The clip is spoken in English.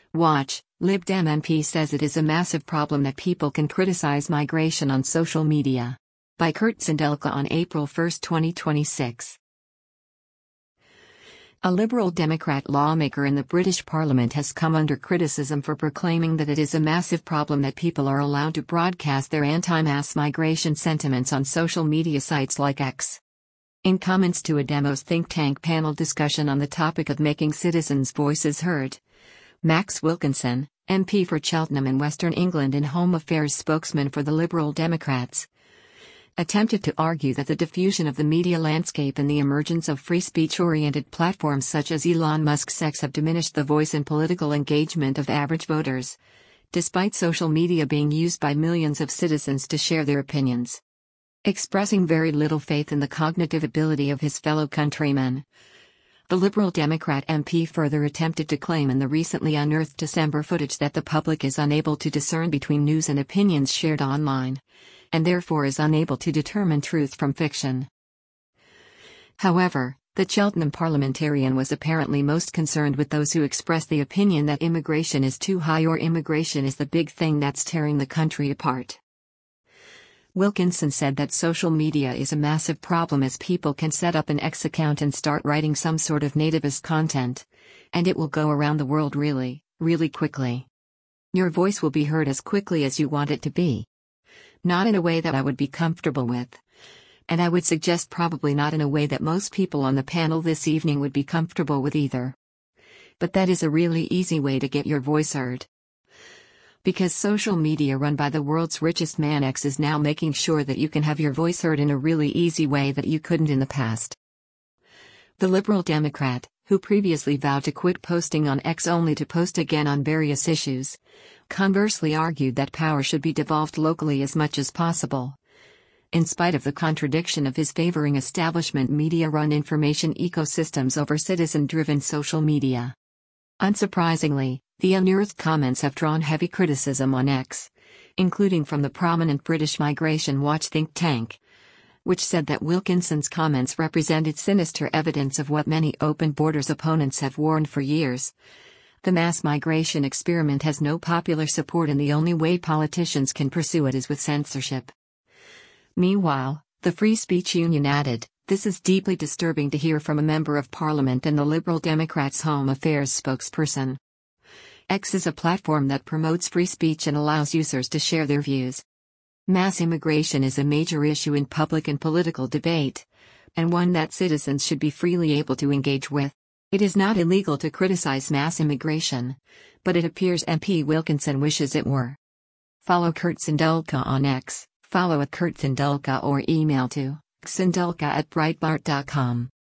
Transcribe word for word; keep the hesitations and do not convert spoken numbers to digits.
Watch, Lib Dem M P says it is a massive problem that people can criticize migration on social media. By Kurt Sindelka on April first, twenty twenty-six. A Liberal Democrat lawmaker in the British Parliament has come under criticism for proclaiming that it is a massive problem that people are allowed to broadcast their anti-mass migration sentiments on social media sites like X. In comments to a Demos think tank panel discussion on the topic of making citizens' voices heard, Max Wilkinson, M P for Cheltenham in Western England and Home Affairs spokesman for the Liberal Democrats, attempted to argue that the diffusion of the media landscape and the emergence of free speech-oriented platforms such as Elon Musk's X have diminished the voice and political engagement of average voters, despite social media being used by millions of citizens to share their opinions. Expressing very little faith in the cognitive ability of his fellow countrymen, the Liberal Democrat M P further attempted to claim in the recently unearthed December footage that the public is unable to discern between news and opinions shared online, and therefore is unable to determine truth from fiction. However, the Cheltenham parliamentarian was apparently most concerned with those who expressed the opinion that immigration is too high or immigration is the big thing that's tearing the country apart. Wilkinson said that social media is a massive problem as people can set up an X account and start writing some sort of nativist content, and it will go around the world really, really quickly. Your voice will be heard as quickly as you want it to be. Not in a way that I would be comfortable with. And I would suggest probably not in a way that most people on the panel this evening would be comfortable with either. But that is a really easy way to get your voice heard. Because social media run by the world's richest man X is now making sure that you can have your voice heard in a really easy way that you couldn't in the past. The Liberal Democrat, who previously vowed to quit posting on X only to post again on various issues, conversely argued that power should be devolved locally as much as possible. In spite of the contradiction of his favoring establishment media-run information ecosystems over citizen-driven social media. Unsurprisingly, the unearthed comments have drawn heavy criticism on X, including from the prominent British Migration Watch think tank, which said that Wilkinson's comments represented sinister evidence of what many open borders opponents have warned for years. The mass migration experiment has no popular support and the only way politicians can pursue it is with censorship. Meanwhile, the Free Speech Union added, "This is deeply disturbing to hear from a member of parliament and the Liberal Democrats' Home Affairs spokesperson. X is a platform that promotes free speech and allows users to share their views. Mass immigration is a major issue in public and political debate, and one that citizens should be freely able to engage with. It is not illegal to criticize mass immigration, but it appears M P Wilkinson wishes it were." Follow Kurt Sindelka on X, follow at Kurt Sindelka or email to sindelka at breitbart dot com.